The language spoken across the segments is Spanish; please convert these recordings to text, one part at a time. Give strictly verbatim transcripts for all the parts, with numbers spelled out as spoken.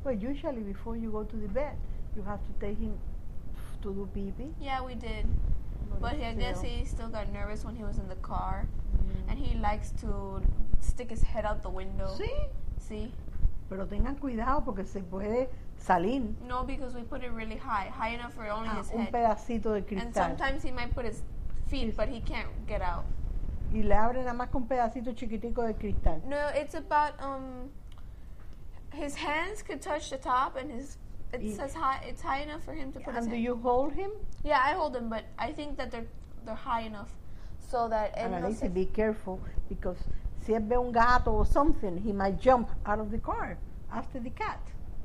Well, usually before you go to the bed, you have to take him to do pee-pee. Yeah, we did. But, But he, I guess still. he still got nervous when he was in the car. Mm. And he likes to stick his head out the window. Sí, See? pero tengan cuidado porque se puede salir No, because we put it really high. High enough for only a his un head. pedacito de And cristal. sometimes he might put his feet, Yes. but he can't get out. Y le abre nada más con un pedacito chiquitico de cristal. No, it's about um his hands could touch the top and his it Y- says high it's high enough for him to put his And do hand. you hold him? Yeah, I hold him, but I think that they're they're high enough so that él no Annalise, se- be careful because si él ve un gato or something, he might jump out of the car after the cat.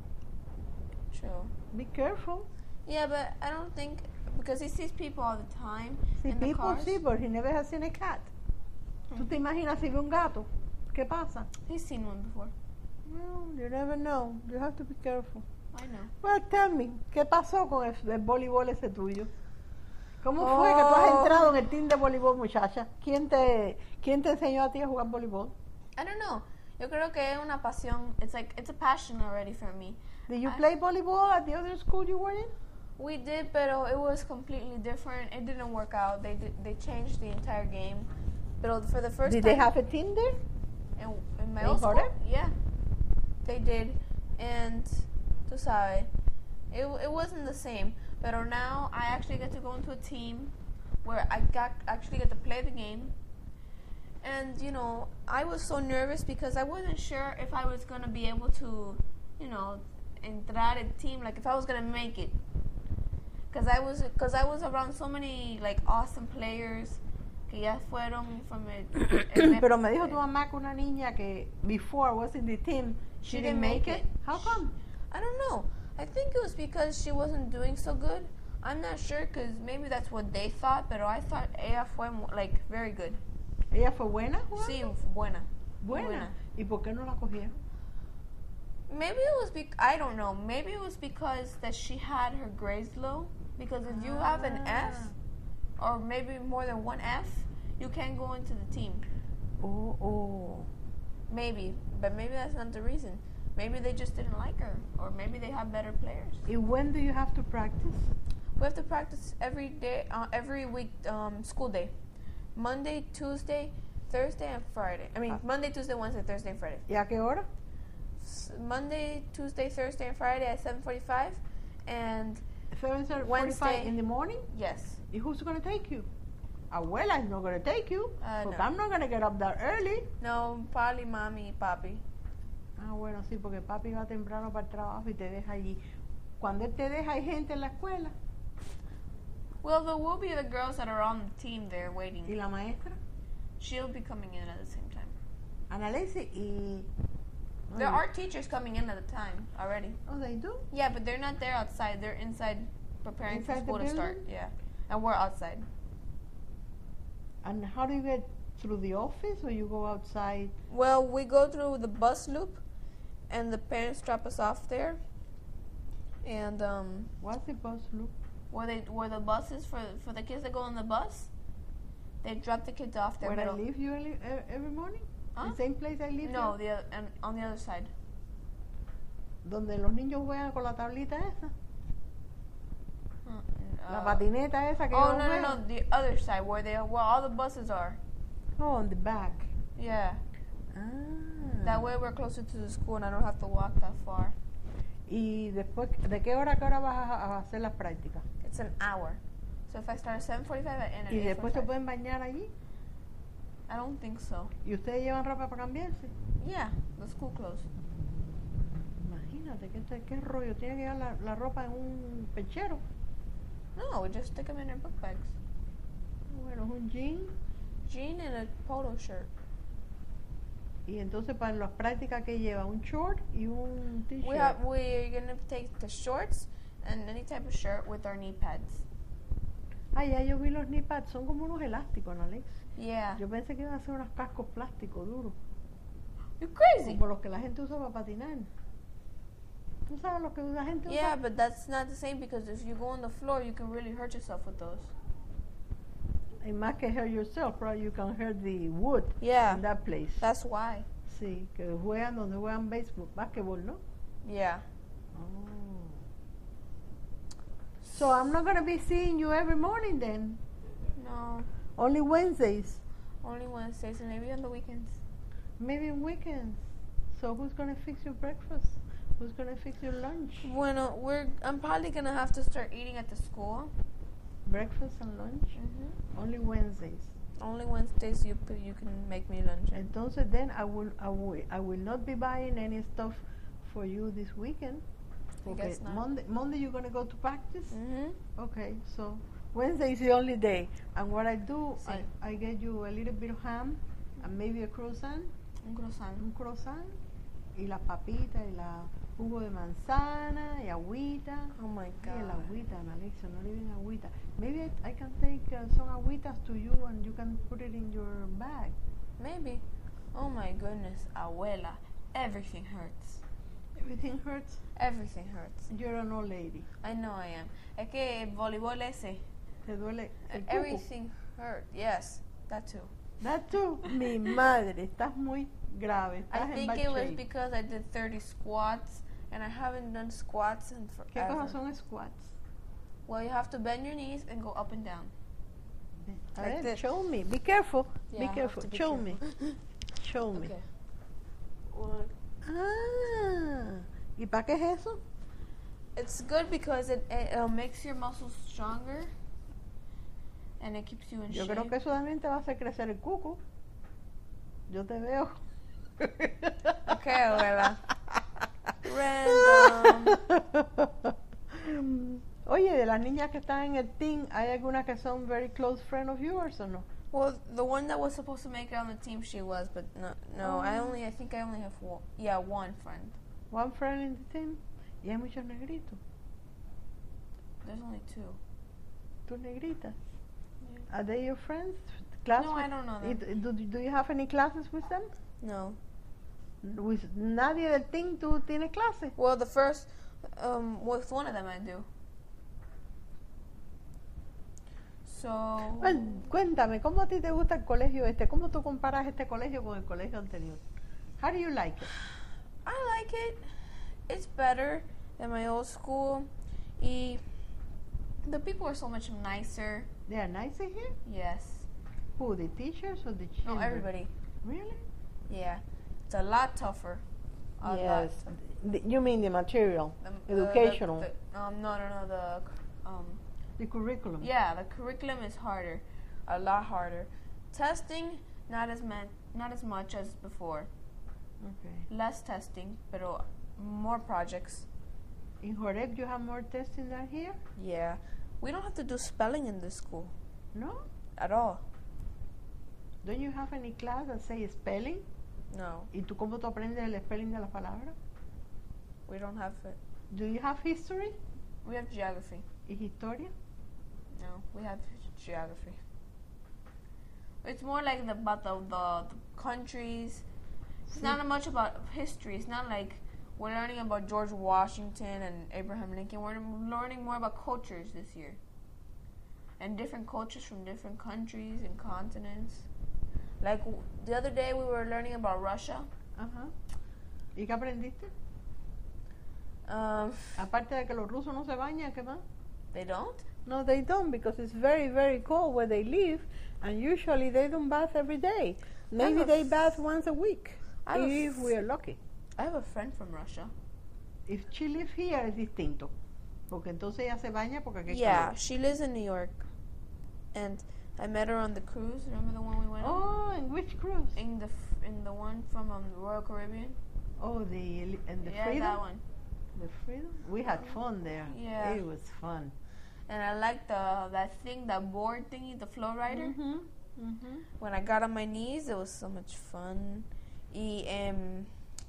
True. Be careful. Yeah, but I don't think because he sees people all the time See, in the people cars. see, but he never has seen a cat. ¿Tú te imaginas si ve un gato? ¿Qué pasa? He's seen one before. No, you never know. You have to be careful. I know. Well, tell me, ¿qué pasó con el, el voleibol ese tuyo? ¿Cómo fue que tú has Oh. entrado en el team de voleibol, muchacha? ¿Quién te, quién te enseñó a ti a jugar voleibol? I don't know. Yo creo que es una pasión. It's like it's a passion already for me. Did you I- play volleyball at the other school you were in? We did, pero it was completely different. It didn't work out. They did, they changed the entire game. But for the first Did time they have a team there? in, in my in old school, Jordan? yeah, they did. And tú sabes, it it wasn't the same. But now I actually get to go into a team where I got actually get to play the game. And you know, I was so nervous because I wasn't sure if I was gonna be able to, you know, entrar a team, like if I was gonna make it. Cause I was, cause I was around so many like awesome players que ya fueron from it. Pero me dijo tu mamá que una niña que before was in the team, she, She didn't didn't make make it. it. How come? I don't know. I think it was because she wasn't doing so good. I'm not sure, cause maybe that's what they thought, but I thought ella fue mo- like very good. ¿Ella fue buena jugando? Sí, buena. Buena. buena. ¿Y por qué no la cogieron? Maybe it was bec- I don't know. Maybe it was because that she had her grades low. Because if you have an F, or maybe more than one F, you can't go into the team. Oh, oh. Maybe, but maybe that's not the reason. Maybe they just didn't like her, or maybe they have better players. And when do you have to practice? We have to practice every day, uh, every week, um, school day, Monday, Tuesday, Thursday, and Friday. I mean, Ah. Monday, Tuesday, Wednesday, Thursday, and Friday. ¿Y a qué hora? S- Monday, Tuesday, Thursday, and Friday at seven forty-five, and seven forty-five Wednesday. in the morning? yes, And who's going to take you? Abuela is not going to take you. Uh, Porque no. I'm not going to get up that early. no, probably mommy, papi. Ah, bueno, sí, porque papi va temprano para el trabajo y te deja allí. Cuando él te deja, hay gente en la escuela. Well, there will be the girls that are on the team there ¿Y waiting. la maestra? She'll be coming in at the same time. Annalise y... There are teachers coming in at the time already. Oh, they do? Yeah, but they're not there outside. They're inside preparing Inside the for school to start. building? Yeah, and we're outside. And how do you get through the office or you go outside? Well, we go through the bus loop, and the parents drop us off there. And um, What's the bus loop? where they where the bus is for for the kids that go on the bus, they drop the kids off there. Where I but- live usually e- every morning? Huh? The same place I live? No, here? the oth- and on the other side. Donde los niños juegan con la tablita esa. La Uh, patineta esa que oh ellos no no juegan. no, the other side where they where all the buses are. Oh, on the back. Yeah, Ah. that way we're closer to the school and I don't have to walk that far. ¿Y después, de qué hora a qué hora vas a, a hacer las prácticas? It's an hour. So if I start at seven forty-five, I end at ¿Y después se eight forty-five. pueden bañar allí? I don't think so. ¿Y ustedes llevan ropa para cambiarse? Yeah, the school closed. Imagínate, ¿qué, qué rollo? ¿Tiene que llevar la, la ropa en un pechero? No, we just stick them in their book bags. Bueno, es un jean. Jean and a polo shirt. Y entonces para las prácticas que lleva un short y un t-shirt. We have we're gonna take the shorts and any type of shirt with our knee pads. Ah, ya yo vi los knee pads, son como unos elásticos, ¿no, Alex? Yeah. Yo pensé que iban a ser unos cascos plásticos duros, You're crazy. como los que la gente usa para patinar. ¿Tú sabes los que la gente usa? Yeah, but that's not the same because if you go on the floor, you can really hurt yourself with those. Y más que hurt yourself, probably you can hurt the wood Yeah, in that place. that's why. Sí, que juegan donde juegan béisbol, básquetbol, ¿no? Yeah. Oh. So I'm not gonna be seeing you every morning then. No, Only Wednesdays. only Wednesdays and maybe on the weekends. Maybe on weekends. So who's gonna fix your breakfast? Who's gonna fix your lunch? Bueno, we're. I'm probably gonna have to start eating at the school. Breakfast and lunch? Mm-hmm. Only Wednesdays. Only Wednesdays you p- you can make me lunch. Entonces then I will I will I will not be buying any stuff for you this weekend. I Okay. guess not. Monday Monday you're gonna go to practice? Mm-hmm. Okay, so Wednesday is the only day. And what I do, Sí. I, I get you a little bit of ham and maybe a croissant, Un croissant. un croissant, y las papitas y la jugo de manzana y agüita. Oh my Yeah, la god. agüita, Alexa, not even agüita. Maybe I, I can take uh, some agüitas to you and you can put it in your bag. Maybe. Oh my goodness, abuela. Everything hurts. Everything hurts. Everything hurts. You're an old lady. I know I am. Es que el voleibol ese. Te duele el cuco. Everything hurt. Yes, that too. That too. Mi madre, estás muy grave. I Estás en think bad it was shape. because I did thirty squats and I haven't done squats in ¿Qué forever. cosas son squats? Well, you have to bend your knees and go up and down. A Like ver, this. show me. Be careful. Yeah, I be have careful. to be show careful. me. Show me. Okay. One. Ah. ¿Y para qué es eso? It's good because it, it uh, makes your muscles stronger and it keeps you in Yo shape. creo que eso también te va a hacer crecer el cuco. Yo te veo. Okay, abuela. Random. Oye, de las niñas que están en el team, ¿hay algunas que son very close friend of yours o no? Well, the one that was supposed to make it on the team, she was, but no, no. I Oh. only, I think I only have one. Yeah, one friend. One friend in the team. Y hay muchos negritos. There's only two. Tus negritas. Yeah. Are they your friends? Class No, with- I don't know them. It- Do, do you have any classes with them? No. With nadie del team tú tienes clases. Well, the first, um, with one of them I do. So. Well, cuéntame, ¿cómo a ti te gusta el colegio este? ¿Cómo tú comparas este colegio con el colegio anterior? How do you like it? I like it. It's better than my old school. Y the people are so much nicer. They are nicer here? Yes. Who, the teachers or the No, children? everybody. Really? Yeah. It's a lot tougher. A Yes. lot. The- you mean the material, The- the- educational, The, the, um, no, no, no. The um, the curriculum. yeah, the curriculum is harder, a lot harder. Testing, not as man, not as much as before. Okay. Less testing, pero more projects. In Joreb, you have more testing than here? Yeah, we don't have to do spelling in this school No? at all. Don't you have any class that say spelling? No, ¿Y tú cómo tú aprendes el spelling de las palabras? we don't have it. Do you have history? We have geography. ¿Y historia? No, we have geography. It's more like the, about the, the, the countries. It's Sí. not much about history. It's not like we're learning about George Washington and Abraham Lincoln. We're learning more about cultures this year. And different cultures from different countries and continents. Like w- the other day we were learning about Russia. Ajá. ¿Y qué aprendiste? Um, Aparte de que los rusos no se bañan, ¿qué más? they don't? No, they don't, because it's very, very cold where they live, and usually they don't bath every day. Maybe a they f- bath once a week, I have a if f- we are lucky. I have a friend from Russia. If she lives here, es distinto. Porque entonces ella se baña porque aquí hay Yeah, calor. she lives in New York. And I met her on the cruise. Remember the one we went on? Oh, in which cruise? In the f- in the one from um, the Royal Caribbean. Oh, the and the yeah, freedom. that one. The freedom. We had fun there. Yeah. It was fun. And I like the that thing, that board thingy, the flow rider. Mhm. Mhm. When I got on my knees, it was so much fun. Y um,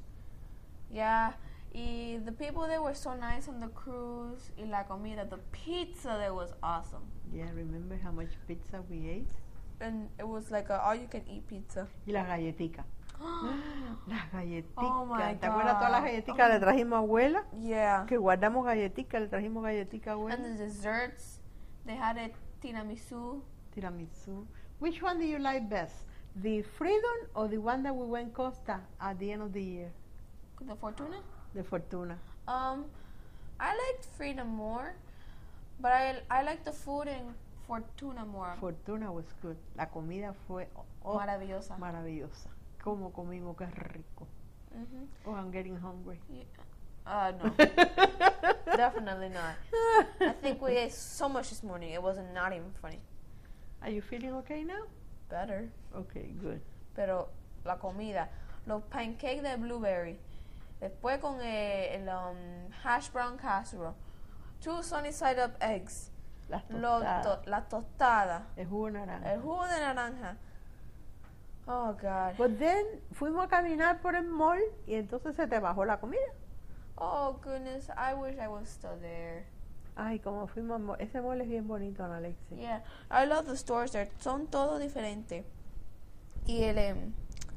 yeah. Y the people there were so nice on the cruise. Y la comida, the pizza there was awesome. Yeah, remember how much pizza we ate? And it was like a all you can eat pizza. Y las galletitas. Las galletitas. Oh my ¿Te acuerdas todas las God. galletitas que le trajimos a abuela? Yeah. Que guardamos galletitas, le trajimos galletitas a abuela. And the desserts, they had it tiramisu. Tiramisu. Which one do you like best? The Freedom or the one that we went Costa at the end of the year? The Fortuna. The Fortuna. Um, I liked Freedom more, but I I liked the food in Fortuna more. Fortuna was good. La comida fue oh, Maravillosa. maravillosa. Como comimos, qué rico. Mhm. Oh, I'm getting hungry. Yeah. Uh, no. Definitely not. I think we ate so much this morning, it wasn't not even funny. Are you feeling okay now? Better. Okay, good. Pero la comida, los pancakes de blueberry, después con el, el um, hash brown casserole, two sunny side up eggs, Las los tostadas. to- la tostada, El jugo de naranja. el jugo de naranja. Oh, God. But then fuimos a caminar por el mall y entonces se te bajó la comida. Oh, goodness, I wish I was still there. Ay, como fuimos al mall. Ese mall es bien bonito, Ana Alexis. Yeah, I love the stores there. Son todo diferente. Y el em,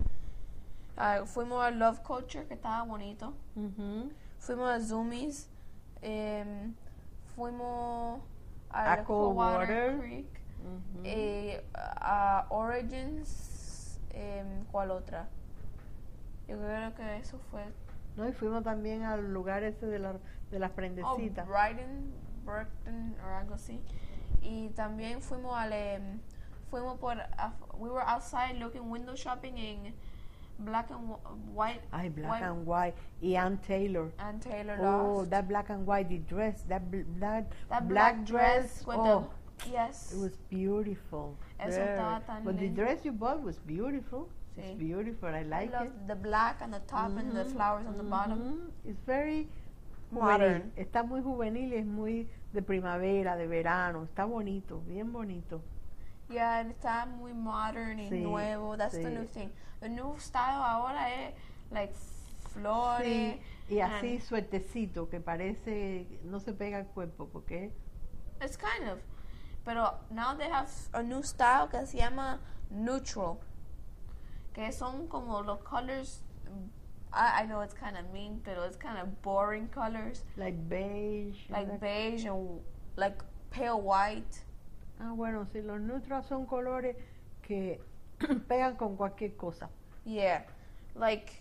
ah, fuimos a Love Culture, que estaba bonito. Ujú. Fuimos a Zoomies. em, fuimos a, A Coldwater. Creek. Ujú. eh, a Origins. em, ¿Cuál otra? Yo creo que eso fue. No, y fuimos también al lugar ese de, la, de las Oh, prendecitas. Brighton, Burton o algo así. Y también fuimos al em, fuimos por af- we were outside looking window shopping in black and wh- white. Ay, black white and white. Y Ann Taylor. and Taylor Oh, Loft. that black and white, the dress, that, bl- that, That black, dress. with Oh, the yes. it was beautiful. Eso Very. estaba tan But the lindo. dress you bought was beautiful. It's Sí. beautiful. I I like love it. the black on the top and the Mhm, flowers on the bottom. mhm. It's very Modern. juvenil. Está muy juvenil y es muy de primavera, de verano. Está bonito, bien bonito. Yeah, and está muy modern y Sí, nuevo. That's the sí. new thing. The new style ahora es like flores. Sí, y así and suertecito, que parece, no se pega al cuerpo, porque it's kind of. Pero now they have a new style que se llama neutral. Que son como los colors. I, I know it's kind of mean, pero it's kind of boring colors. like beige. Like like- beige and like pale white. Ah, bueno, sí, los neutros son colores que pegan con cualquier cosa. Yeah. Like.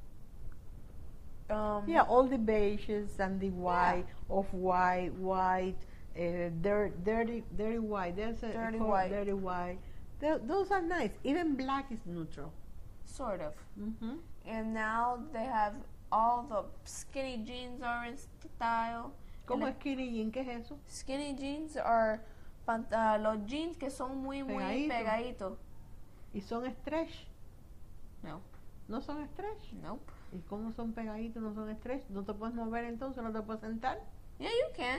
Um, Yeah, all the beiges and the white, off-white, white, uh, dirty, dirty, dirty white. There's a Dirty called white. dirty white. Tho- those are nice. Even black is neutral. Sort of. Mhm. And now they have all the skinny jeans are in style. ¿Cómo El- es skinny jean? ¿Qué es eso? Skinny jeans are pant- uh, los jeans que son muy, muy Pegadito. pegaditos. ¿Y son stretch? No. ¿No son stretch? Nope. ¿Y cómo son pegaditos? ¿No son stretch? ¿No te puedes mover entonces? ¿No te puedes sentar? Yeah, you can.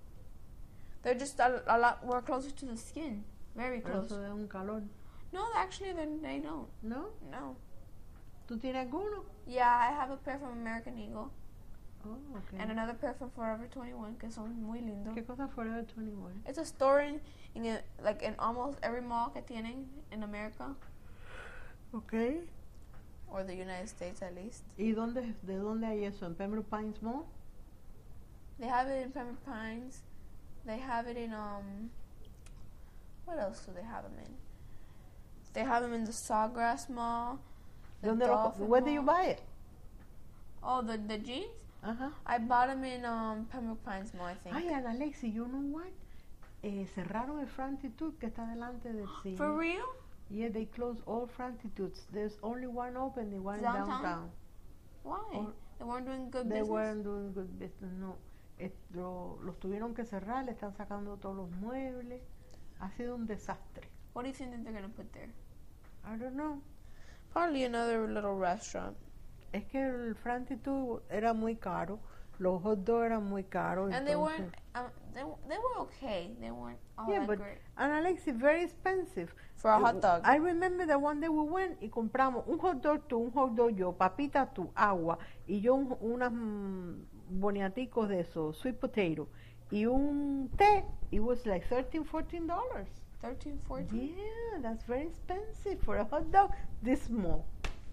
They're just a, a lot more closer to the skin. Very Pero close. eso es un calor. No, actually, they they don't. ¿No? No. ¿Tú tienes alguno? Yeah, I have a pair from American Eagle Oh, okay. and another pair from Forever twenty-one que son muy lindos. ¿Qué cosa Forever twenty-one? It's a store in, in a, like in almost every mall que tienen in America Okay. or the United States at least. ¿Y dónde, de dónde hay eso? ¿En Pembroke Pines Mall? They have it in Pembroke Pines. They have it in um. What else do they have them in? They have them in the Sawgrass Mall. the ¿Dónde lo, Dolphin where do you Mall. buy it? Oh, the the jeans. Ajá. I bought them in um Pembroke Pines Mall, I think. Ay, Ana Alexi, you know what? Eh, cerraron el Frantitude que está delante del cine. For real? Yeah, they closed all Frantitudes. There's only one open, the one in Downtown? downtown. Why? Or- they weren't doing good They business. weren't doing good business, no. Eh, lo- los tuvieron que cerrar, le están sacando todos los muebles. Ha sido un desastre. What do you think that they're gonna put there? I don't know. Probably another little restaurant. Es que el Frantitude era muy caro. Los hot dogs eran muy caros. And they entonces- weren't. Um, they they were okay. They weren't all Yeah, that but great and Alexi, very expensive. for a hot dog. I remember the one day we went y compramos un hot dog tú, un hot dog yo, papita tú, agua y yo un, unas mm, boniaticos de esos, sweet potato y un té. It was like thirteen, fourteen dollars. Thirteen, fourteen. Yeah, that's very expensive for a hot dog this small.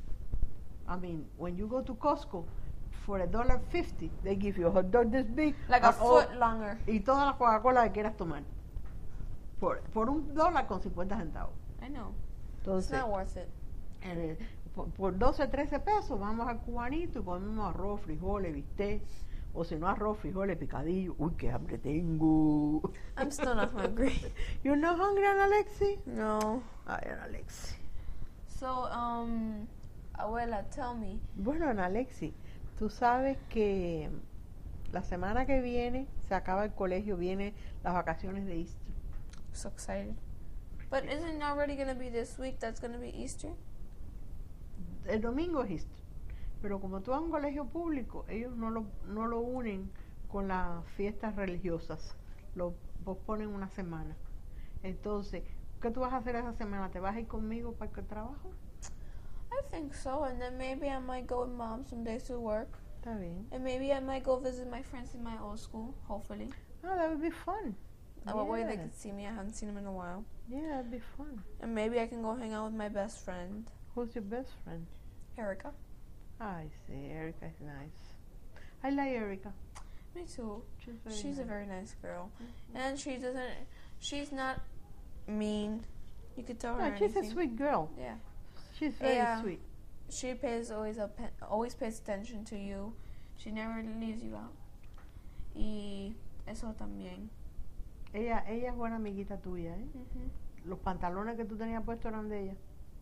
I mean, when you go to Costco for a dollar fifty, they give you a hot dog this big, Like a and all- foot longer. y toda la Coca-Cola que quieras tomar. Por, por un dólar con cincuenta centavos. I know. It's Entonces, not worth it. eh, por, por doce, trece pesos vamos al cubanito y comemos arroz, frijoles, bistec, O si no, arroz, frijoles, picadillo. Uy, qué hambre tengo. I'm still not hungry. You're not hungry, Ana Alexi? No. Ay, Ana Alexi. So, um, abuela, tell me. Bueno, Ana Alexi, tú sabes que la semana que viene se acaba el colegio, vienen las vacaciones de Easter. So excited. But isn't it already going to be this week that's going to be Easter? El domingo es Easter. Pero como tú vas a un colegio público, ellos no lo, no lo unen con las fiestas religiosas. Lo posponen una semana. Entonces, ¿qué tú vas a hacer esa semana? ¿Te vas a ir conmigo para el trabajo? I think so. And then maybe I might go with mom some days to work. Está bien. And maybe I might go visit my friends in my old school, hopefully. Oh, that would be fun. That way they Yeah. could see me. I haven't seen them in a while. Yeah, that'd be fun. And maybe I can go hang out with my best friend, Who's your best friend? Erica. I see. Erica is nice. I like Erica. Me too. She's very She's nice. a very nice girl. Mhm. And she doesn't, she's not mean. You could tell her No, she's a anything. sweet girl. Yeah. She's very Yeah. sweet. She pays always up, always pays attention to you. She never leaves you out. Y eso también. Ella, ella es buena amiguita tuya, ¿eh? Mhm. Los pantalones que tú tenías puestos eran de ella.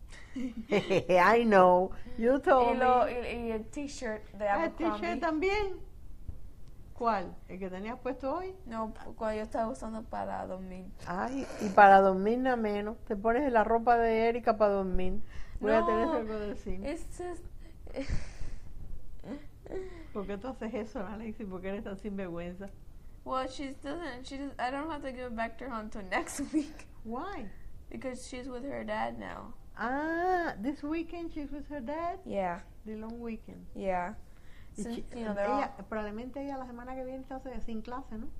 I know. You told Y, lo, me. y, y el t-shirt de Ah, el t-shirt Abercrombie. también. ¿Cuál? ¿El que tenías puesto hoy? No, cuando yo estaba usando para dormir. Ay, y para dormir nada menos. Te pones la ropa de Erika para dormir. Voy a tener No, algo que decir. It's just... ¿Por qué tú haces eso, Alexi? ¿Por qué eres tan sinvergüenza? Well, she doesn't. She does, I don't have to give it back to her until next week Why? because she's with her dad now. Ah, this weekend she's with her dad. Yeah, The long weekend. yeah. Y Since, chi- you know, they're all, ella, probablemente ella la semana que viene está se- sin clase, ¿no?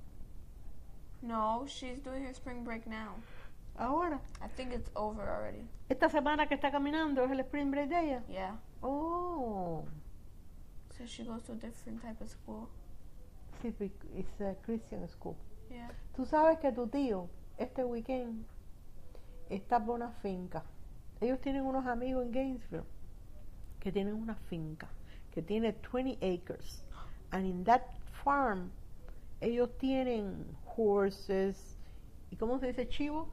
no, she's doing her spring break now. Ahora. I think it's over already. Esta semana que está caminando es el spring break de ella. Yeah. Oh. So she goes to a different type of school. Sí, it's a Christian school. Yeah. Tú sabes que tu tío, este weekend, está por una finca. Ellos tienen unos amigos en Gainesville que tienen una finca que tiene twenty acres. And in that farm, ellos tienen horses. ¿Y cómo se dice chivo?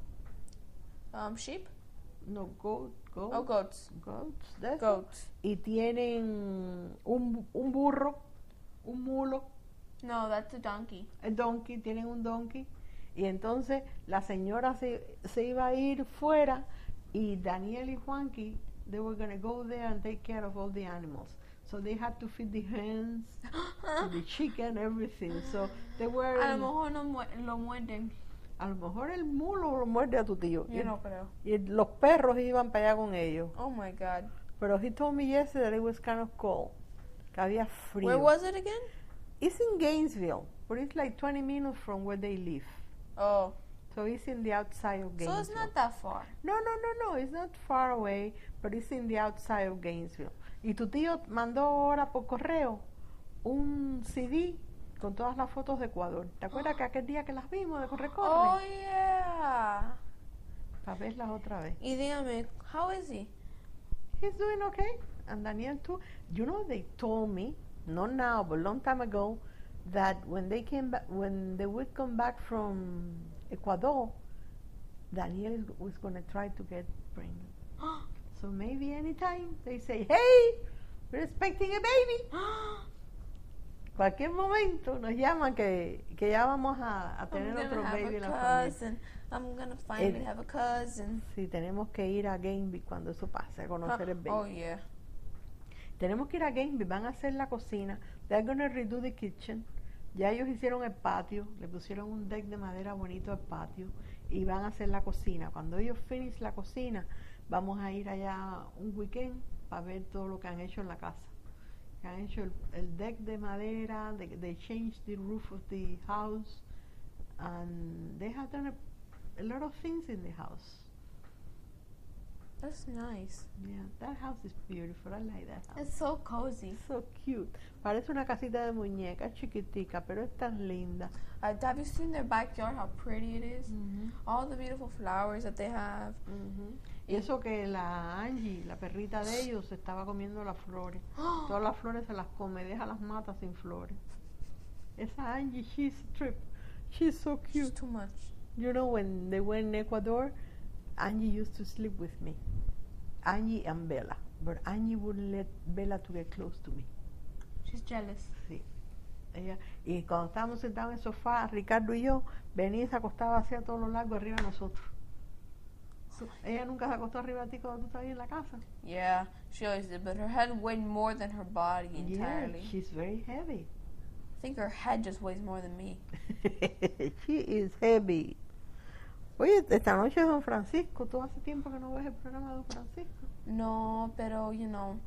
Um, sheep? No, goat, goat, Oh, goats. goats, de eso. Goats. Y tienen un, un burro, un mulo, No, that's a donkey. el donkey, tienen un donkey. Y entonces la señora se, se iba a ir fuera y Daniel y Juanqui, they were going to go there and take care of all the animals. So they had to feed the hens, the chicken, everything. So they were... A lo mejor no mu- lo muerden. a lo mejor el mulo lo muerde a tu tío. Yo y, no creo. y los perros iban para allá con ellos. Oh my God. Pero he told me yesterday that it was kind of cold. Que había frío. Where was it again? It's in Gainesville, but it's like twenty minutes from where they live. Oh. So it's in the outside of Gainesville. So it's not that far. No, no, no, no. It's not far away, but it's in the outside of Gainesville. Y tu tío mandó ahora por correo un C D con todas las fotos de Ecuador. ¿Te acuerdas que aquel día que las vimos de corre corre? Oh yeah. Para verlas otra vez. Y dígame, how is he? He's doing okay. And Daniel too. You know, they told me, not now, but a long time ago, that when they came back, when they would come back from Ecuador, Daniel is, was going to try to get pregnant. So maybe anytime they say, hey, we're expecting a baby. Cualquier momento nos llaman que, que ya vamos a, a tener I'm otro gonna have baby a en la familia. cousin. I'm gonna finally El- have a cousin. Sí, tenemos que ir a Gainesville cuando eso pase, a conocer el baby. Oh yeah. Tenemos que ir a Gainesville, van a hacer la cocina. They're gonna redo the kitchen. Ya ellos hicieron el patio, le pusieron un deck de madera bonito al patio y van a hacer la cocina. Cuando ellos finish la cocina, vamos a ir allá un weekend para ver todo lo que han hecho en la casa. Que han hecho el, el deck de madera, they, they changed the roof of the house, and they have done a, a lot of things in the house. That's nice. Yeah, that house is beautiful. I like that house. It's so cozy. So cute. Parece una casita de muñeca, chiquitica, pero es tan linda. Uh, have you seen their backyard? How pretty it is. Ujú, All the beautiful flowers that they have. ujú. Y eso que la Angie, la perrita de ellos, se estaba comiendo las flores. Todas las flores se las come, deja las matas sin flores. Esa Angie, she's a trip. She's so It's cute. too much. You know, when they were in Ecuador, Angie used to sleep with me. Angie and Bella. But Angie wouldn't let Bella to get close to me. She's jealous. Sí. Ella, y cuando estábamos sentados en el sofá, Ricardo y yo, venía y se acostaba así a todo lo largo arriba de nosotros. Tú- ella nunca se acostó arriba de ti cuando tú estabas ahí en la casa. Yeah, she always did, but her head weighed more than her body entirely. Yeah, she's very heavy. I think her head just weighs more than me. She is heavy. Oye, esta noche es Don Francisco. Tú hace tiempo que no ves el programa de Don Francisco. No, pero, you know,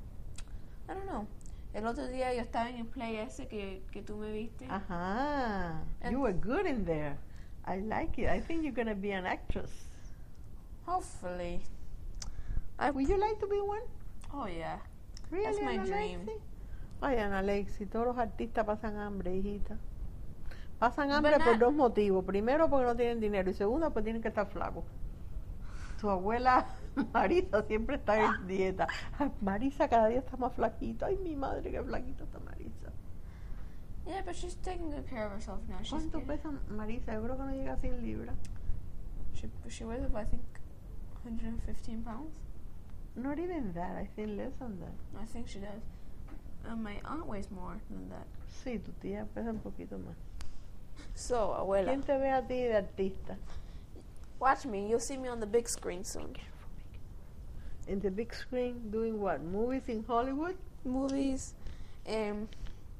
I don't know. El otro día yo estaba en el play ese que, que tú me viste. Ajá. And- You were good in there. I like it. I think you're going to be an actress. Hopefully. I, Would you like to be one? oh, yeah. Really, That's my Ana dream. Alexi? Ay, Ana Alexi, todos los artistas pasan hambre, hijita. Pasan hambre But por not- dos motivos. Primero, porque no tienen dinero. Y segundo, porque tienen que estar flacos. Tu abuela Marisa siempre está en dieta. Ay, Marisa cada día está más flaquita. Ay, mi madre, qué flaquita está Marisa. Yeah, but she's taking good care of herself now. She's ¿Cuánto good. pesa Marisa? Yo creo que no llega a cien libras. She, she weighs about, I think, one hundred fifteen pounds. Not even that. I think less than that. I think she does. And my aunt weighs more than that. Sí, tu tía pesa un poquito más. So, abuela, ¿Quién te ve a ti de artista? watch me. You'll see me on the big screen soon. In the big screen, doing what? Movies in Hollywood? Movies, and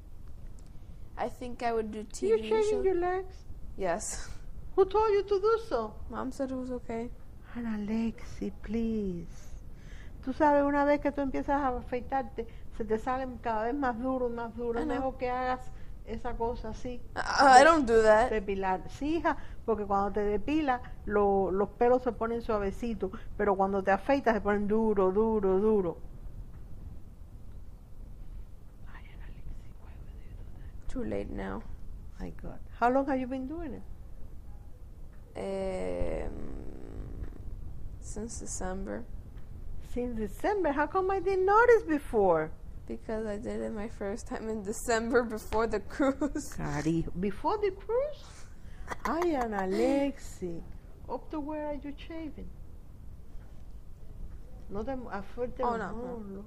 I think I would do T You're V shaking shows. your legs? Yes. Who told you to do so? Mom said it was okay. Ana Alexi, please. Tú sabes, una vez que tú empiezas a afeitarte, se te salen cada vez más duro y más duro. I Es know. mejor que hagas esa cosa así. I, I don't do that. Depilar. Sí, hija, porque cuando te depilas, lo- los pelos se ponen suavecitos, pero cuando te afeitas se ponen duro, duro, duro. Ay, Ana Alexi, why would you do that? Too late now. My God. How long have you been doing it? Um, since December, Since December. How come I didn't notice before? because I did it my first time in December before the cruise. Carijo. Before the cruise? Ay, Ana Alexi. Up to where are you shaving? No te a fuerte Oh, no, muslo.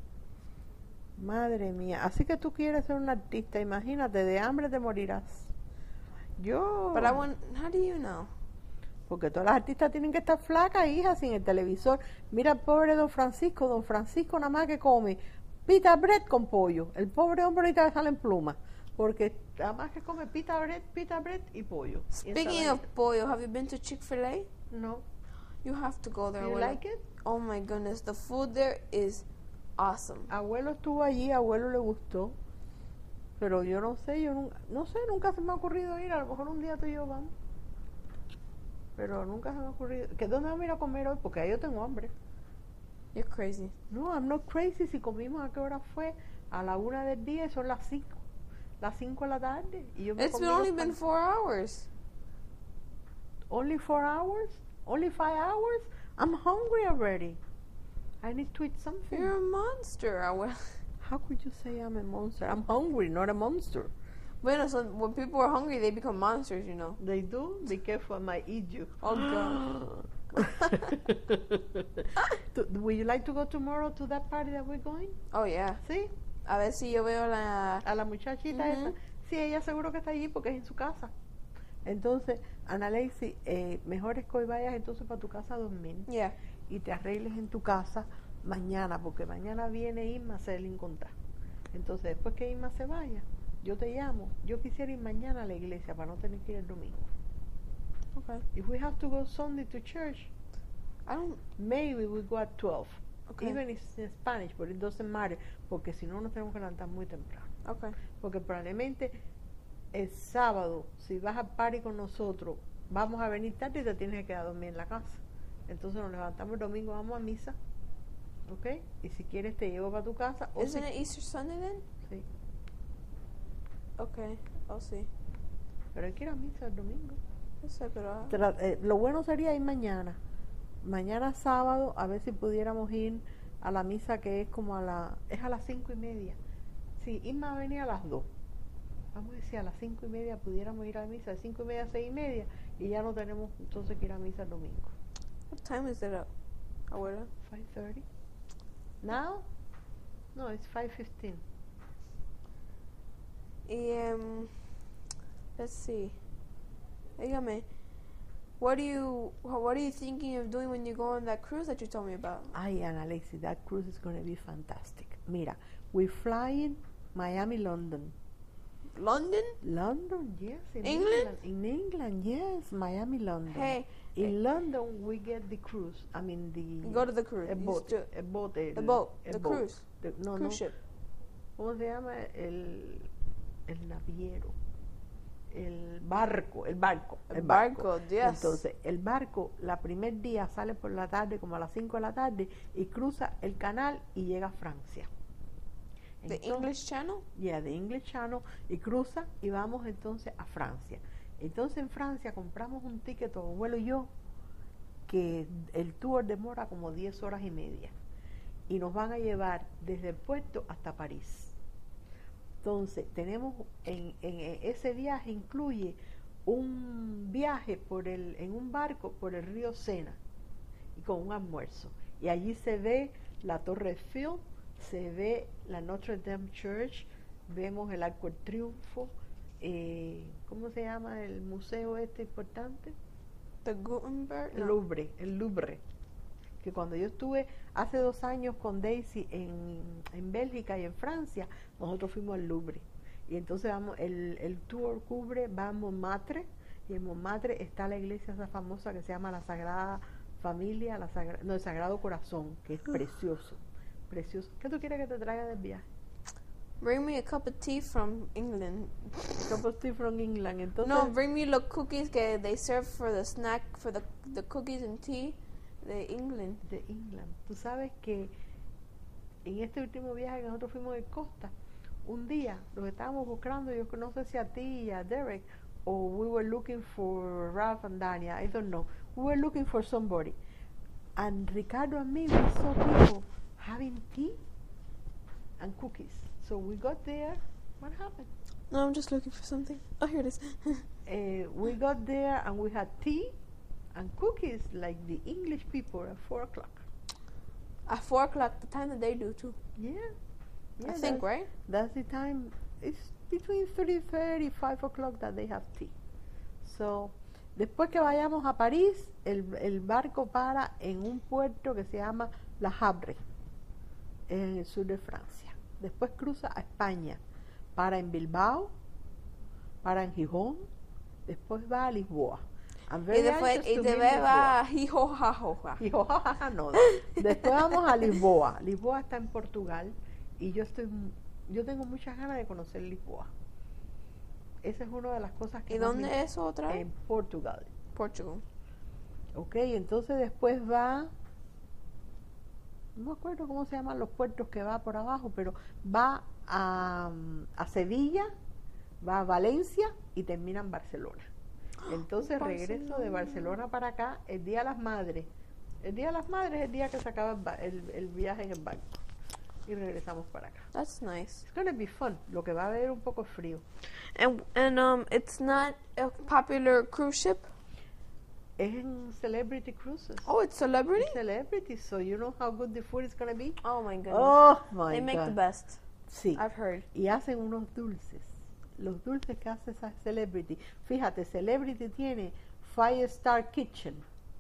Madre mía. Así que tú quieres ser un artista. Imagínate, de hambre te morirás. Yo. But I want. How do you know? Porque todas las artistas tienen que estar flacas, hija, sin el televisor. Mira el pobre don Francisco. Don Francisco nada más que come pita bread con pollo. El pobre hombre ahorita le salen plumas. Porque nada más que come pita bread, pita bread y pollo. Y Speaking of ensaladita. pollo, have you been to Chick-fil-A? No. You have to go there. Do you abuela. like it? Oh my goodness, the food there is awesome. Abuelo estuvo allí, abuelo le gustó. Pero yo no sé, yo nunca, no sé, nunca se me ha ocurrido ir. A lo mejor un día tú y yo vamos. Pero nunca se me ha ocurrido. ¿Que dónde vamos a ir a comer hoy? Porque ahí yo tengo hambre. You're crazy. No, I'm not crazy. Si comimos a qué hora fue, a la una del día y son las cinco. Las cinco de la tarde. Y yo me It's comí been only los been pan- four hours. Only four hours? Only five hours? I'm hungry already. I need to eat something. You're a monster, abuela. How could you say I'm a monster? I'm hungry, not a monster. Bueno, so when people are hungry, they become monsters, you know. They do? Be careful, I might eat you. Oh, God. To- Would you like to go tomorrow to that party that we're going? Oh, yeah. Sí, A ver si yo veo la... a la muchachita Ujú. esa. Sí, ella seguro que está allí porque es en su casa. Entonces, Ana Lacey, eh, mejor es que hoy vayas entonces para tu casa a dormir Yeah. y te arregles en tu casa mañana, porque mañana viene Irma a hacer el encontrar. Entonces, después que Irma se vaya, yo te llamo. Yo quisiera ir mañana a la iglesia para no tener que ir el domingo. Okay. If we have to go Sunday to church, I don't... maybe we go at twelve. Okay. Even if it's in Spanish, but it doesn't matter, porque si no nos tenemos que levantar muy temprano. Okay. Porque probablemente el sábado, si vas al party con nosotros, vamos a venir tarde y te tienes que quedar a dormir en la casa. Entonces nos levantamos el domingo, vamos a misa, ¿ok? Y si quieres te llevo para tu casa. O Isn't si- it Easter Sunday then? Sí, Okay. I'll see. pero hay que ir a misa el domingo. No sé, pero... Tra- eh, lo bueno sería ir mañana. Mañana sábado, a ver si pudiéramos ir a la misa que es como a la... es a las cinco y media. Sí, Irma va a venir a las dos. vamos a decir a las cinco y media pudiéramos ir a la misa, de cinco y media a seis y media, y ya no tenemos entonces que ir a misa el domingo. What time is it up, abuela? five thirty. Now? No, it's five fifteen. Y, um, let's see. Dígame, what do you, what are you thinking of doing when you go on that cruise that you told me about? Ay, Analexis, that cruise is going to be fantastic. Mira, we're flying Miami, London. London? London, yes. In England? In England, yes. Miami, London. Hey, In London, we get the cruise. I mean, the... you go to the cruise. A You boat. just do- A boat. El, the boat, el the boat. cruise, The- no, cruise no. ship. ¿Cómo se llama? El, el naviero. El barco, el barco. El barco, yes. Entonces, el barco, la primer día sale por la tarde, como a las cinco de la tarde, y cruza el canal y llega a Francia. The Entonces, English Channel? Yeah, the English Channel, y cruza y vamos entonces a Francia. Entonces en Francia compramos un ticket, todo abuelo y yo, que el tour demora como diez horas y media. Y nos van a llevar desde el puerto hasta París. Entonces tenemos, en, en ese viaje incluye un viaje por el, en un barco por el río Sena, y con un almuerzo. Y allí se ve la Torre Eiffel, se ve la Notre Dame Church, vemos el Arco del Triunfo, eh, ¿cómo se llama el museo este importante? The Gutenberg? El No. Louvre, el Louvre. Que cuando yo estuve hace dos años con Daisy en, en Bélgica y en Francia, nosotros fuimos al Louvre. Y entonces vamos, el, el tour cubre, va a Montmartre, y en Montmartre está la iglesia esa famosa que se llama la Sagrada Familia, la Sagra- no, el Sagrado Corazón, que es precioso, precioso. ¿Qué tú quieres que te traiga del viaje? Bring me a cup of tea from England. Como estoy from England, entonces... No, bring me the cookies que they serve for the snack, for the, the cookies and tea de England. de England. Tú sabes que en este último viaje que nosotros fuimos de costa, un día los estábamos buscando, yo no sé si a ti y a Derek, o we were looking for Ralph and Dania, I don't know. We were looking for somebody. And Ricardo and me, we saw people having tea and cookies. So we got there. What happened? No, I'm just looking for something. Oh, here it is. Uh, we got there and we had tea and cookies like the English people at four o'clock. At four o'clock, the time that they do too. Yeah. I Yeah, think, that's- right? That's the time. It's between three thirty, five o'clock that they have tea. So, después que vayamos a París, el, el barco para en un puerto que se llama La Havre, en el sur de Francia. Después cruza a España, para en Bilbao, para en Gijón, después va a Lisboa. I'm Y very después, anxious y to meet después Lisboa. va a Hijojajoja. Y yo, "Jajaja, no". Después vamos a Lisboa. Lisboa está en Portugal y yo estoy, m- yo tengo muchas ganas de conocer Lisboa. Esa es una de las cosas que ¿Y más dónde me- es otra vez? En Portugal. Portugal. Ok, entonces después va, no me acuerdo cómo se llaman los puertos que va por abajo, pero va a, a Sevilla, va a Valencia y termina en Barcelona. Entonces regreso de Barcelona para acá el Día de las Madres. El Día de las Madres es el día que se acaba el, ba- el- el viaje en el barco. Y regresamos para acá. That's nice. It's gonna be fun. Lo que va a haber un poco frío. And and um, it's not a popular cruise ship. Es en Celebrity Cruises. Oh, it's celebrity. It's Celebrity, so you know how good the food is gonna be? Oh my goodness. Oh my They make God. the best. Sí. I've heard. Y hacen unos dulces. Los dulces que hace esa Celebrity. Fíjate, Celebrity tiene Five Star Kitchen.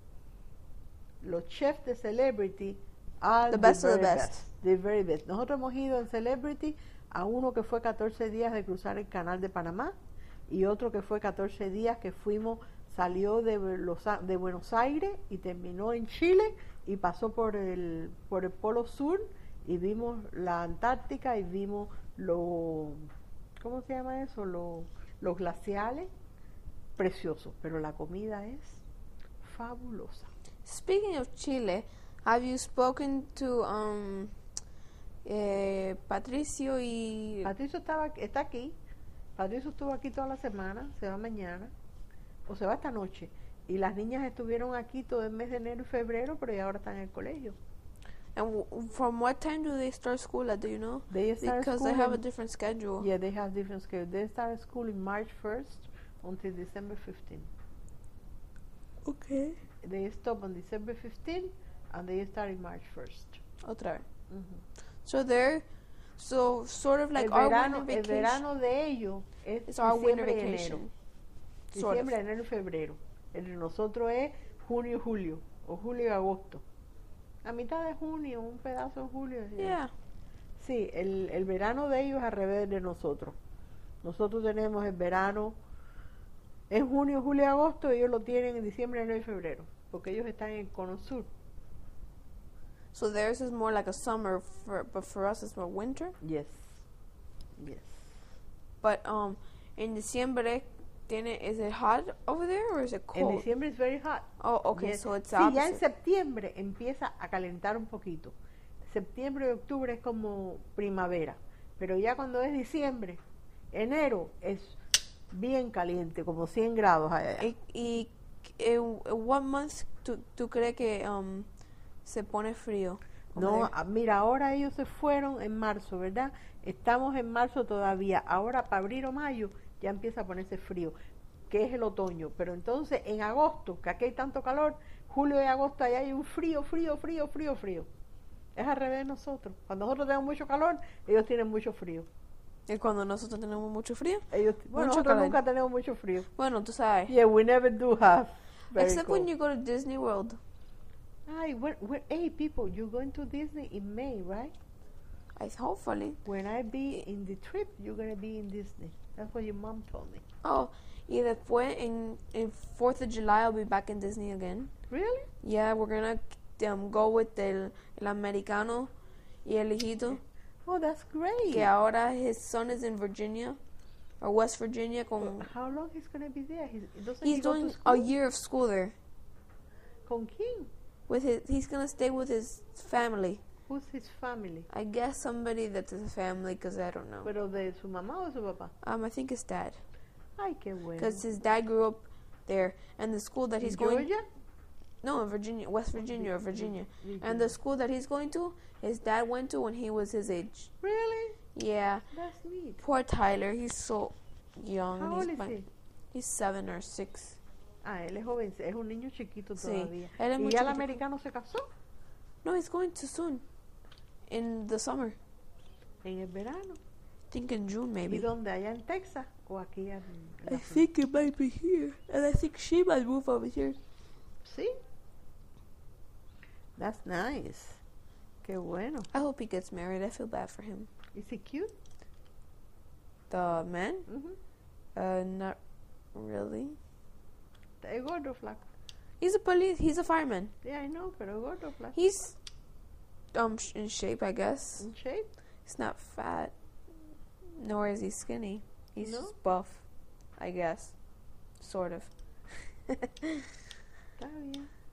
Los chefs de Celebrity are The best of the very best. The very best. Nosotros hemos ido en Celebrity a uno que fue catorce días de cruzar el canal de Panamá y otro que fue catorce días que fuimos, salió de, los, A- de Buenos Aires y terminó en Chile y pasó por el, por el Polo Sur y vimos la Antártica y vimos lo, ¿cómo se llama eso? Lo- los glaciales, preciosos, pero la comida es fabulosa. Speaking of Chile, have you spoken to um, eh, Patricio y Patricio estaba, está aquí, Patricio estuvo aquí toda la semana, se va mañana, o se va esta noche, y las niñas estuvieron aquí todo el mes de enero y febrero, pero ya ahora están en el colegio. And w- from what time do they start school at? Do you know? They start Because school they have a in- different schedule. Yeah, they have different schedule. They start school in March first until December fifteenth. Okay. They stop on December fifteenth and they start in March first. Otra vez. Ujú. So they're so sort of like el, our verano, winter el vacation. verano de ellos es It's our winter diciembre y enero. vacation. Sort of. Diciembre, enero y febrero. El de nosotros es junio y julio, o julio y agosto. A mitad de junio, un pedazo de julio. así. Yeah. Sí, el, el verano de ellos es al revés de nosotros. Nosotros tenemos el verano en junio, julio y agosto, ellos lo tienen en diciembre, enero y febrero, porque ellos están en el cono sur. So theirs is more like a summer, for, but for us it's more winter. Yes. Yes. But um, in Diciembre, tiene is it hot over there or is it En cold? diciembre es very hot. Oh, okay, Yes. so it's Sí, ya en opposite. septiembre empieza a calentar un poquito. Septiembre y octubre es como primavera, pero ya cuando es diciembre, enero es bien caliente, como cien grados allá. Y, y eh, what month tú, tú crees que um, se pone frío? over No, there? ah, mira, ahora ellos se fueron en marzo, ¿verdad? Estamos en marzo todavía. Ahora para abril o mayo ya empieza a ponerse frío, que es el otoño. Pero entonces en agosto, que aquí hay tanto calor, julio y agosto allá hay un frío, frío, frío, frío, frío. Es al revés de nosotros. Cuando nosotros tenemos mucho calor, ellos tienen mucho frío. Y cuando nosotros tenemos mucho frío. Ellos, bueno, Mucho nosotros calor. nunca tenemos mucho frío. Bueno, tú sabes. Yeah, we never do have. Very Except cold. when you go to Disney World. Ay, when, when, hey, people, you're going to Disney in May, right? I hopefully. When I be in the trip, you're going to be in Disney. That's what your mom told me. Oh, y después en, en fourth of July I'll be back in Disney again. Really? Yeah, we're gonna um, go with el, el americano y el hijito. Oh, that's great. Que ahora his son is in Virginia or West Virginia. Con, How long he's going to be there? He's, doesn't he's he go to doing school? a year of school there. ¿Con quién? With his, he's gonna stay with his family. Who's his family? I guess somebody that's his family, because I don't know. ¿Pero de su mamá o de su papá? Um, I think his dad, Ay, qué bueno. because his dad grew up there, and the school that he's ¿En going. Georgia? No, in Virginia, West Virginia or Virginia. Virginia. And the school that he's going to, his dad went to when he was his age. Really? Yeah. That's neat. Poor Tyler, he's so young. How and old he's, is fine. he? He's seven or six. Ah, él es joven, es un niño chiquito Sí, todavía. él es ¿Y muy ya el chiquitico. americano se casó? No, he's going to soon. In the summer. En el verano. I think in June ¿Y maybe. dónde? ¿Allá en Texas o aquí en, en I la think it might be here. And I think she might move over here. Sí. That's nice. Qué bueno. I hope he gets married. I feel bad for him. Is he cute? The man? Mhm. Uh, not really. Es gordo, flaco. He's a police. He's a fireman. Yeah, I know, pero es gordo, flaco. He's um sh- in shape, I guess. In shape? He's not fat, nor is he skinny. He's No? just buff, I guess. Sort of. Está bien.